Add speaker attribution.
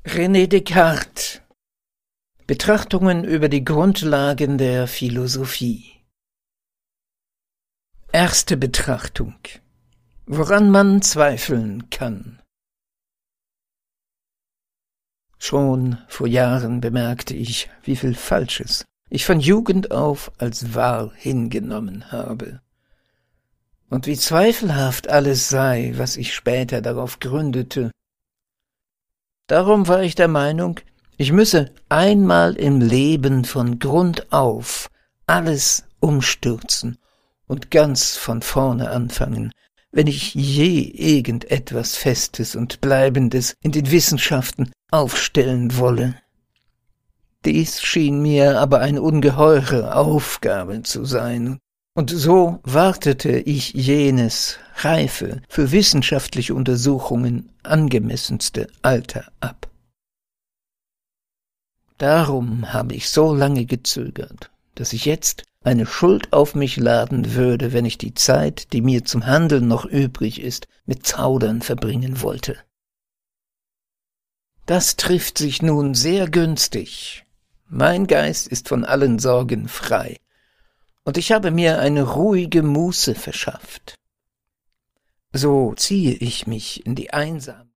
Speaker 1: René Descartes. Betrachtungen über die Grundlagen der Philosophie. Erste Betrachtung. Woran man zweifeln kann. Schon vor Jahren bemerkte ich, wie viel Falsches ich von Jugend auf als wahr hingenommen habe. Und wie zweifelhaft alles sei, was ich später darauf gründete. Darum war ich der Meinung, ich müsse einmal im Leben von Grund auf alles umstürzen und ganz von vorne anfangen, wenn ich je irgendetwas Festes und Bleibendes in den Wissenschaften aufstellen wolle. Dies schien mir aber eine ungeheure Aufgabe zu sein, und so wartete ich jenes reife, für wissenschaftliche Untersuchungen angemessenste Alter ab. Darum habe ich so lange gezögert, dass ich jetzt eine Schuld auf mich laden würde, wenn ich die Zeit, die mir zum Handeln noch übrig ist, mit Zaudern verbringen wollte. Das trifft sich nun sehr günstig. Mein Geist ist von allen Sorgen frei, und ich habe mir eine ruhige Muße verschafft. So ziehe ich mich in die einsame